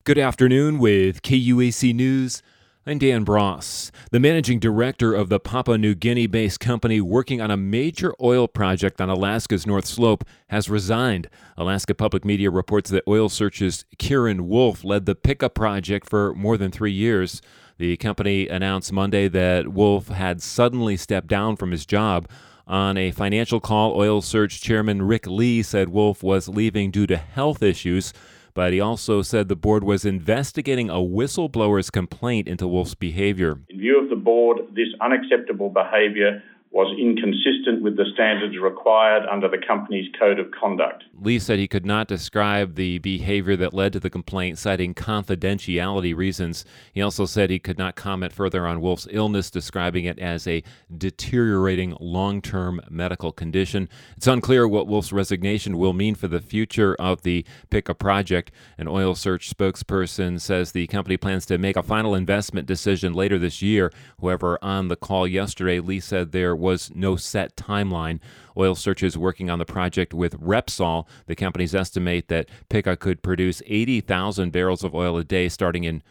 Good afternoon with KUAC News. I'm Dan Bross. The managing director of the Papua New Guinea-based company working on a major oil project on Alaska's North Slope has resigned. Alaska Public Media reports that Oil Search's Kieran Wolf led the Pikka project for more than 3 years. The company announced Monday that Wolf had suddenly stepped down from his job. On a financial call, Oil Search chairman Rick Lee said Wolf was leaving due to health issues, but he also said the board was investigating a whistleblower's complaint into Wolf's behavior. In view of the board, this unacceptable behaviour was inconsistent with the standards required under the company's code of conduct. Lee said he could not describe the behavior that led to the complaint, citing confidentiality reasons. He also said he could not comment further on Wolf's illness, describing it as a deteriorating long-term medical condition. It's unclear what Wolf's resignation will mean for the future of the Pikka project. An Oil Search spokesperson says the company plans to make a final investment decision later this year. However, on the call yesterday, Lee said there was no set timeline. Oil Search is working on the project with Repsol. The companies estimate that Pikka could produce 80,000 barrels of oil a day starting in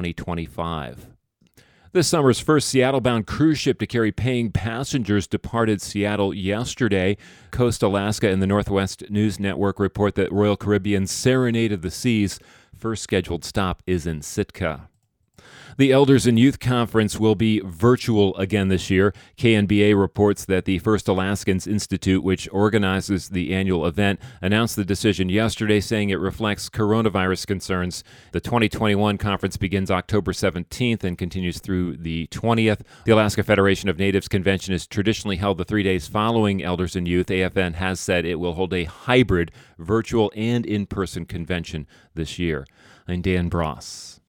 2025. This summer's first Seattle-bound cruise ship to carry paying passengers departed Seattle yesterday. Coast Alaska and the Northwest News Network report that Royal Caribbean serenaded the seas. First scheduled stop is in Sitka. The Elders and Youth Conference will be virtual again this year. KNBA reports that the First Alaskans Institute, which organizes the annual event, announced the decision yesterday, saying it reflects coronavirus concerns. The 2021 conference begins October 17th and continues through the 20th. The Alaska Federation of Natives Convention is traditionally held the 3 days following Elders and Youth. AFN has said it will hold a hybrid, virtual and in-person convention this year. I'm Dan Bross.